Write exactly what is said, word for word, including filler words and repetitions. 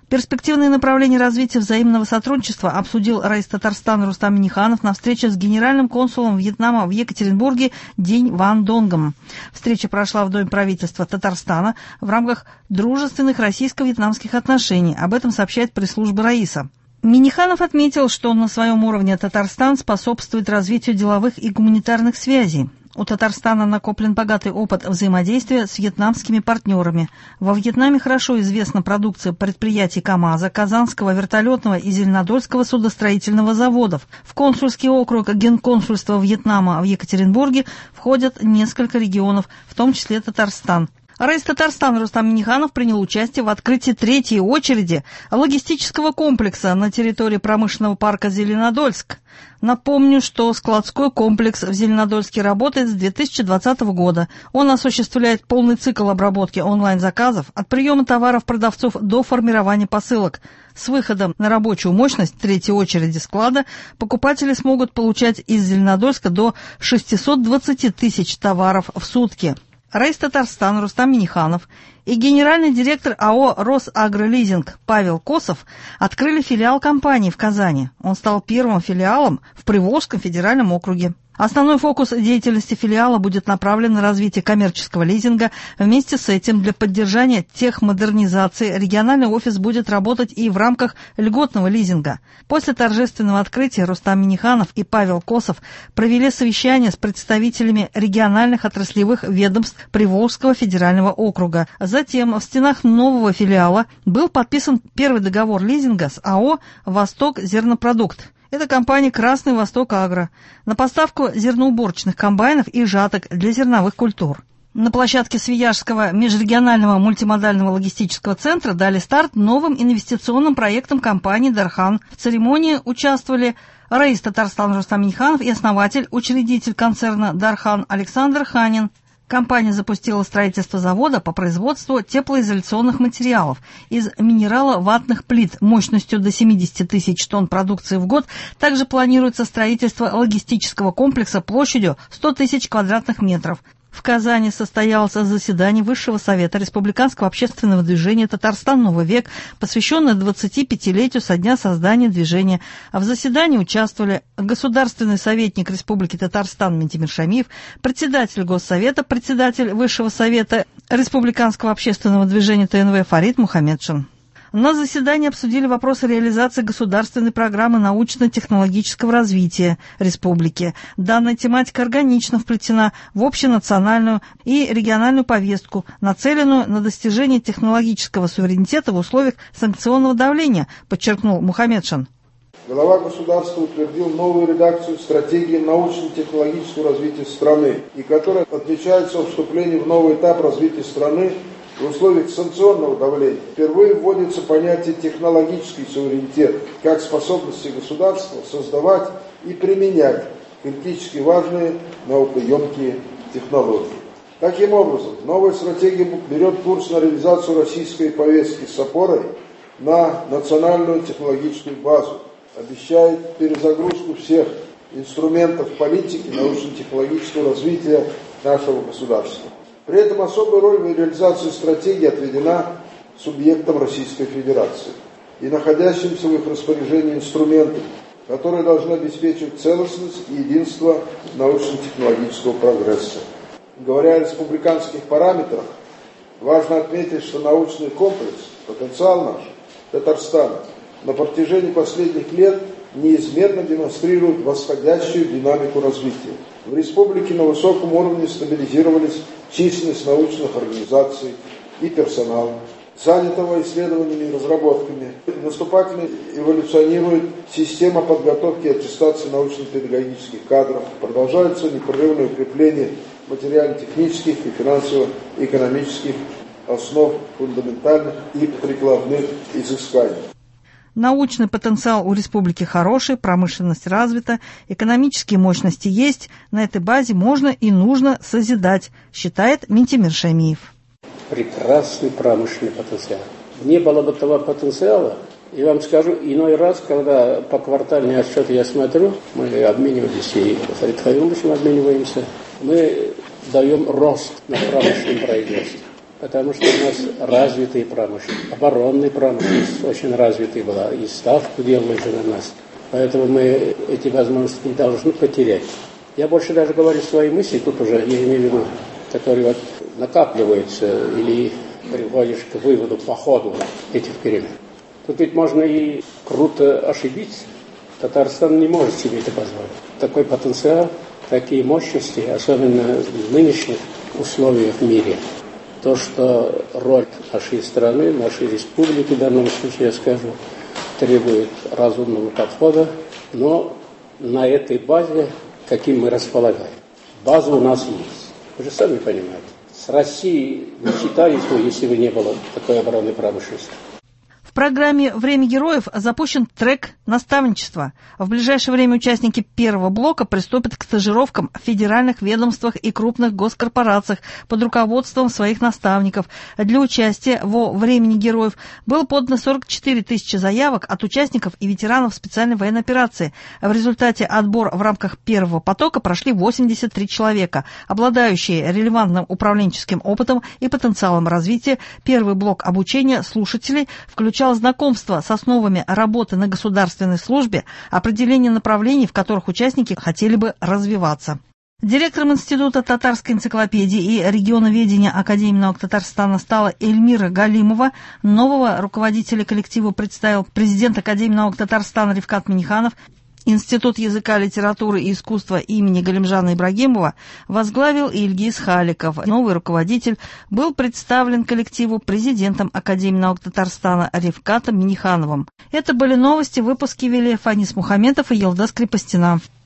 Перспективные направления развития взаимного сотрудничества обсудил раис Татарстана Рустам Минниханов на встрече с генеральным консулом Вьетнама в Екатеринбурге Динь Ван Донгом. Встреча прошла в Доме правительства Татарстана в рамках дружественных российско-вьетнамских отношений. Об этом сообщает пресс-служба раиса. Минниханов отметил, что на своем уровне Татарстан способствует развитию деловых и гуманитарных связей. У Татарстана накоплен богатый опыт взаимодействия с вьетнамскими партнерами. Во Вьетнаме хорошо известна продукция предприятий КАМАЗа, Казанского вертолетного и Зеленодольского судостроительного заводов. В консульский округ Генконсульства Вьетнама в Екатеринбурге входят несколько регионов, в том числе Татарстан. Раис Татарстана Рустам Минниханов принял участие в открытии третьей очереди логистического комплекса на территории промышленного парка Зеленодольск. Напомню, что складской комплекс в Зеленодольске работает с две тысячи двадцатого года. Он осуществляет полный цикл обработки онлайн-заказов от приема товаров продавцов до формирования посылок. С выходом на рабочую мощность третьей очереди склада покупатели смогут получать из Зеленодольска до шестисот двадцати тысяч товаров в сутки. Раис Татарстана Рустам Минниханов и генеральный директор АО «Росагролизинг» Павел Косов открыли филиал компании в Казани. Он стал первым филиалом в Приволжском федеральном округе. Основной фокус деятельности филиала будет направлен на развитие коммерческого лизинга. Вместе с этим для поддержания техмодернизации региональный офис будет работать и в рамках льготного лизинга. После торжественного открытия Рустам Минниханов и Павел Косов провели совещание с представителями региональных отраслевых ведомств Приволжского федерального округа. Затем в стенах нового филиала был подписан первый договор лизинга с АО «Восток Зернопродукт». Это компания «Красный Восток Агро» на поставку зерноуборочных комбайнов и жаток для зерновых культур. На площадке Свияжского межрегионального мультимодального логистического центра дали старт новым инвестиционным проектам компании «Дархан». В церемонии участвовали раис Татарстана Рустам Минниханов и основатель, учредитель концерна «Дархан» Александр Ханин. Компания запустила строительство завода по производству теплоизоляционных материалов из минерало-ватных плит мощностью до семидесяти тысяч тонн продукции в год. Также планируется строительство логистического комплекса площадью сто тысяч квадратных метров. В Казани состоялось заседание Высшего совета Республиканского общественного движения «Татарстан. Новый век», посвященное двадцатипятилетию со дня создания движения. В заседании участвовали государственный советник Республики Татарстан Ментимир Шамиев, председатель Госсовета, председатель Высшего совета Республиканского общественного движения ТНВ Фарид Мухаммедшин. На заседании обсудили вопросы реализации государственной программы научно-технологического развития республики. Данная тематика органично вплетена в общенациональную и региональную повестку, нацеленную на достижение технологического суверенитета в условиях санкционного давления, подчеркнул Мухаммедшин. Глава государства утвердил новую редакцию стратегии научно-технологического развития страны, и которая отмечается вступлением в новый этап развития страны в условиях санкционного давления. Впервые вводится понятие технологический суверенитет как способности государства создавать и применять критически важные наукоемкие технологии. Таким образом, новая стратегия берет курс на реализацию российской повестки с опорой на национальную технологическую базу, обещает перезагрузку всех инструментов политики научно-технологического развития нашего государства. При этом особая роль в реализации стратегии отведена субъектам Российской Федерации и находящимся в их распоряжении инструментам, которые должны обеспечивать целостность и единство научно-технологического прогресса. Говоря о республиканских параметрах, важно отметить, что научный комплекс, потенциал наш, Татарстана, на протяжении последних лет неизменно демонстрирует восходящую динамику развития. В республике на высоком уровне стабилизировались численность научных организаций и персонала, занятого исследованиями и разработками. Наступательно эволюционирует система подготовки и аттестации научно-педагогических кадров. Продолжается непрерывное укрепление материально-технических и финансово-экономических основ фундаментальных и прикладных изысканий. Научный потенциал у республики хороший, промышленность развита, экономические мощности есть. На этой базе можно и нужно созидать, считает Ментимир Шамиев. Прекрасный промышленный потенциал. Не было бы того потенциала, и вам скажу, иной раз, когда по квартальные отчеты я смотрю, мы обменивались, и с Фаридом Хавиловичем обмениваемся, мы даем рост на промышленном производстве. потому что у нас развитые промышленность, оборонная промышленность очень развитая была, и ставку делали же на нас. Поэтому мы эти возможности не должны потерять. Я больше даже говорю свои мысли, тут уже, я имею в виду, которые вот накапливаются или приводишь к выводу по ходу этих перемен. Тут ведь можно и круто ошибиться. Татарстан не может себе это позволить. Такой потенциал, такие мощности, особенно в нынешних условиях в мире. То, что роль нашей страны, нашей республики, в данном случае я скажу, требует разумного подхода, но на этой базе, каким мы располагаем. База у нас есть. Вы же сами понимаете. С Россией не считались бы, если бы не было такой оборонной промышленности. В программе «Время героев» запущен трек «Наставничество». В ближайшее время участники первого блока приступят к стажировкам в федеральных ведомствах и крупных госкорпорациях под руководством своих наставников. Для участия во «Времени героев» было подано сорок четыре тысячи заявок от участников и ветеранов специальной военной операции. В результате отбор в рамках первого потока прошли восемьдесят три человека, обладающие релевантным управленческим опытом и потенциалом развития. Первый блок обучения слушателей включал знакомство с основами работы на государственной службе, определение направлений, в которых участники хотели бы развиваться. Директором Института татарской энциклопедии и регионоведения Академии наук Татарстана стала Эльмира Галимова. Нового руководителя коллектива представил президент Академии наук Татарстана Рифкат Миниханов. Институт языка, литературы и искусства имени Галимжана Ибрагимова возглавил Ильгиз Халиков. Новый руководитель был представлен коллективу президентом Академии наук Татарстана Рифкатом Минихановым. Это были новости, выпуски вели Фанис Мухаметов и Елдас Крепостина.